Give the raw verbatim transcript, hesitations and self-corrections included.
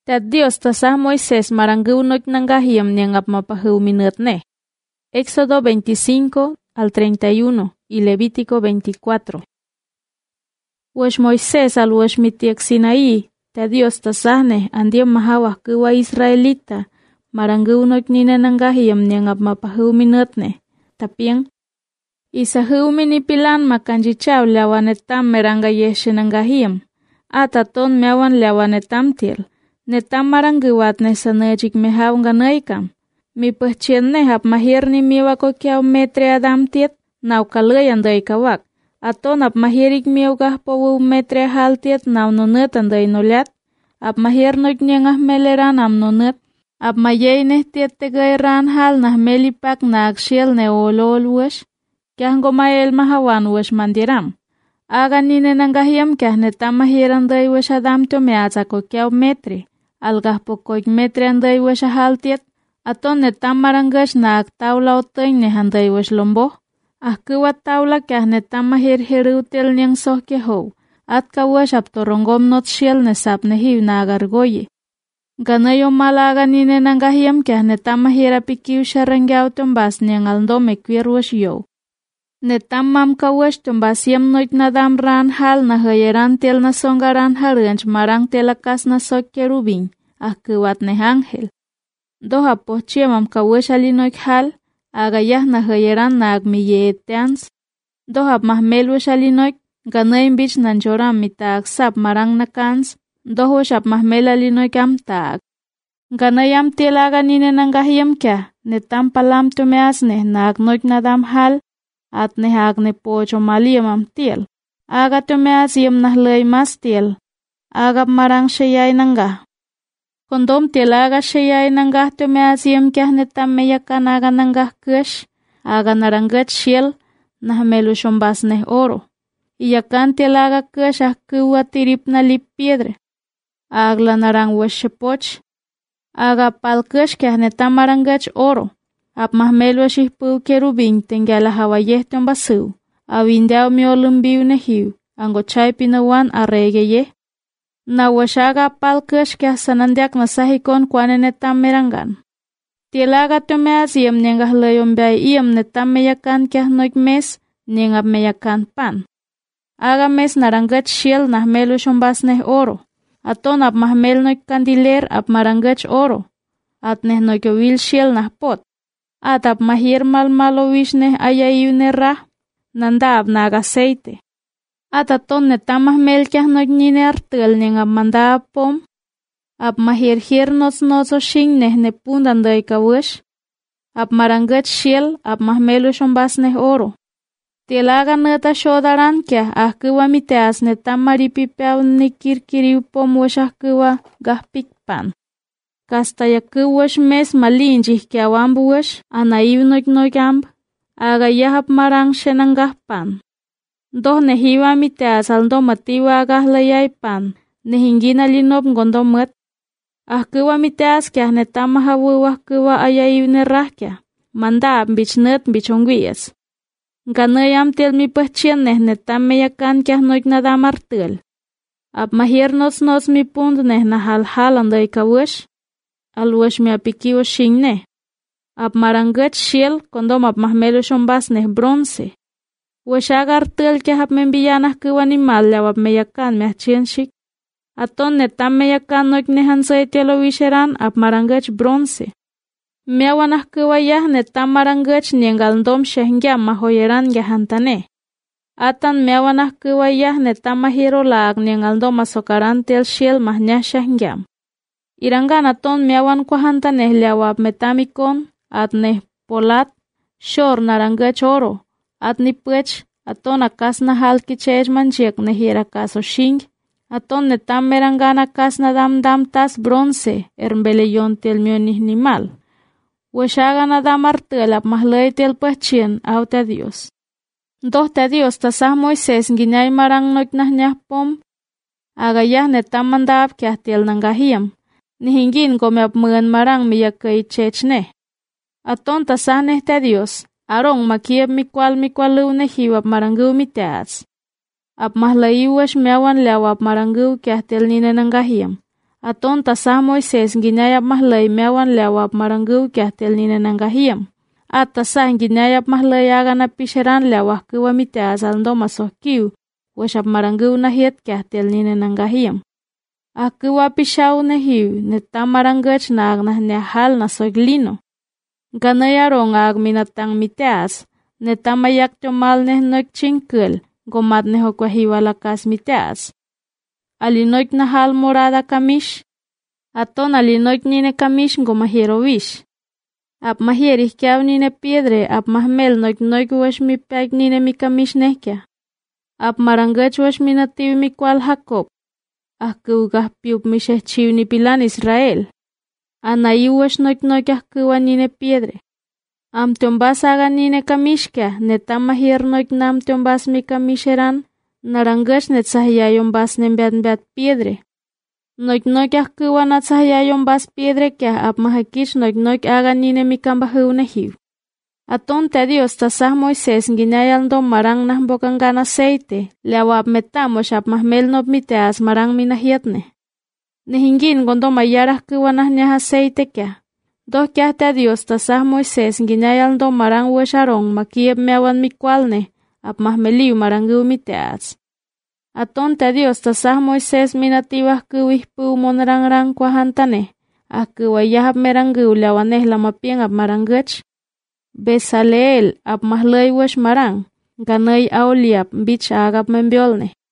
Tat Dios tasah Moisés marangu noit nangahiam niangap mapahu minutne. Éxodo veinticinco al treinta y uno y Levítico veinticuatro. Wash Moisés al wash mitiak Sinaí, ta Dios tasahne andiam mahawah kuwa Israelita, marangu noit nina nangahiam niangap mapahu minutne. Tapiang isahu minipilan makanjichaw lawanetam meranga yeshe nangahiam. Ataton meawan lawanetam tiel. Netam maranguwat ne sanajik mehaw nganaykam. Mi pahchien ne hap mahir ni miwa ko kiaw metre adam tiet, naw kalayan day kawak. Aton ap mahirik miyaw gah pawu metre hal tiet naw nunut anday nulat. Ap mahir noik niangah meleran am nunut. Ap mayay ne tiet tegay ran hal nah melipak na akshil ne olol wash. Kiah ngomayel mahawan wash mandiram. Aga nine nangahiam kiah netam mahiran day wash adam to meaza ko kiaw metre. Algah pokoik metre anday wash hal tiet. Aton netam marangash na ak tawla oteng ne handay wash lombo. Ah kuwat tawla kiah netam mahir hirutel niang soh ke ho. At kawash ap torongom not shiel ne sap ne hiw na agargoye. Ganayo malaga nine nangahiam kiah netam mahira pikiw sharangyaw tombas niang aldo me kwir wash yo. Netam mam kawash tombas yam noit nadam ran hal na hayeran tel na songaran haranch marang telakas na sok kerubin. Ah kuwat ne angel. Doha pochia mam kawash alinoik hal. Agayah na hayeran na agmiyeteans. Doha mahmel wash alinoik. Ganayin bich nan joram mitaag sap marang na kans. Doho shap mahmel alinoik am taag. Ganayam tilaga nine nangahiam kya. Netam palam tumeasne na agnoik nadam hal. At ne agne pocho maliam am tiel. Aga tumeas yam nahlay mas tiel. Agap marang shayay nanga. Kondom tilaga shayay nanga tumeas yam kya netam meyakan aga nanga kush. Aga narangat shiel. Nahmelu shombas ne oro. Iyakan tilaga kush ah kuwa tirip na lip piedre. Agla narang washepoch. Aga pal kush kya netam marangach oro. Ap mahmelo shihpu kerubin tenggala hawayeh tombasu. Awindaw miolumbiw na hiw. Ango chay pinawan arege ye. Na washaga pal kush kya sanandyak na sahikon kwane netam merangan. Tilaga tumeas iyam nengah layombay iyam netam meyakan kya noik mes. Nengap meyakan pan. Aga mes narangat shiel nahmelo shombas neh oro. Aton ap mahmel noik kandiler ap marangach oro. At neh noik wil shiel nah pot. At ap mahir mal malowish neh ayayiw ne rah. Nanda ap nag aceite. At aton netam mahmel kiah noik nine artel neng ap manda ap pom. Ap mahir hir nots notso shing neh ne pundan day kawish. Ap marangach shiel ap mahmelo shombas neh oro. Tilaga neta shodaran kya ah kuwa miteas netam maripipiaw ni kirkiriw pom wash ah kuwa gahpikpan. Kasta ya kuwash mes malinjih kya wambu wash anaiw noik noik amb. Aga yahap marang shenang gahpan. Doh nehiwa miteas aldo matiwa agah layay pan. Nehingina linop ngondo mat. Ah kuwa miteas kya netam mahawu wah kuwa ayayiw nerah kya. Manda bichnet bichongwiyas. Ganayam tel mi pahchien neh netam meyakan kya noik nadam artel. Ap mahir nots nots mi pund neh na hal hal anday kawish. Al wash mi apikiwa shing neh. Ap marangat shiel kondom ap mahmelo shombas neh bronce. Wash agar artel kya hap membiyanah kuwa animal law ap meyakan meh chien shik. Aton netam meyakan noik nehan say telo wisheran ap marangat bronce. Meawanah kuwayah netam marangach nienggal ndom shehngyam mahoyeran gahantane. Atan meawanah kuwayah netam mahiro laag nienggal ndom masokaran tel shiel mahnya shehngyam. Iranggan aton meawan kuhantane liawab metamikon at neh polat shor narangach oro. At ni pech aton akas na hal kichej manjek nehira kaso shing. Aton netam meranggan akas na dam dam tas bronce ermbeleyon tel mionih nimal. Washaga nada martel ap mahlay tel pachien au te Dios. Doh te Dios tasah Moises nginay marang noik nah nyah pom. Agayah netam mandap kiah tel nangahiam. Nihingin kome ap muen marang miyakay chechne. Aton tasah neh te Dios. Arong makiab mikwal mikwalu nehiw ap maranggu miteas. Ap mahlay wash meawan law ap maranggu kiah tel nina nangahiam. Aton tasah Moises ginayap mahlay meawan lewap marangu kiah tel nina nanggahiyam. At tasah ginayap mahlay aga na pisheran lewah kuwa miteas aldo masoh kiu, washap marangu na hiet kiah tel nina nanggahiyam. Akuwa pishaw na hiu, netam marangach na ag na nehal na soglino. Ganayarong ag minatang miteas, netam mayak chomal neh noik chingkul, gomat neho kwa hiwalakas miteas. Alinoik na hal morada kamish, aton alinoik nine kamish gomahirowish. Ap mahierih kiaw nine piedre, ap mahmel noik noik wash mi peg nine mi kamish nehkia. Ap marangach wash minativ mi kwal Jacob. Ah kuugah piup mi shehchiw ni pilan Israel. Anayu wash noik noik ah kuwa nine piedre. Am tiombas aga nine kamish kia, netam mahier noik nam tiombas mi kamisheran. Narangash net sahiyayon bas nembeat beat piedre. Noik noik ah kuwa nat sahiyayon bas piedre kia ap mahakish noik noik aga nine mi kambahu nehiu. Aton te Dios tasah Moises ginayal do marang nah bokangan aceite, leawap metamos ap mahmel nop miteas marang minahiatne. Nehingin gondo mayarah kuwa nah nyah aceite kia. Doh kia te Dios tasah Moises ginayal do marang washarong makiep meawan mikwalne, ap mahmeliu marangu miteas. Aton te Dios tasah Moises minatiwah kuwih pu monrang-rang kwahantane, ah kuwa yahap merangu lawaneh lamapiang ap marangach. Besaleel ap mahlay wash marang, ganay auliap bich agap membiolne.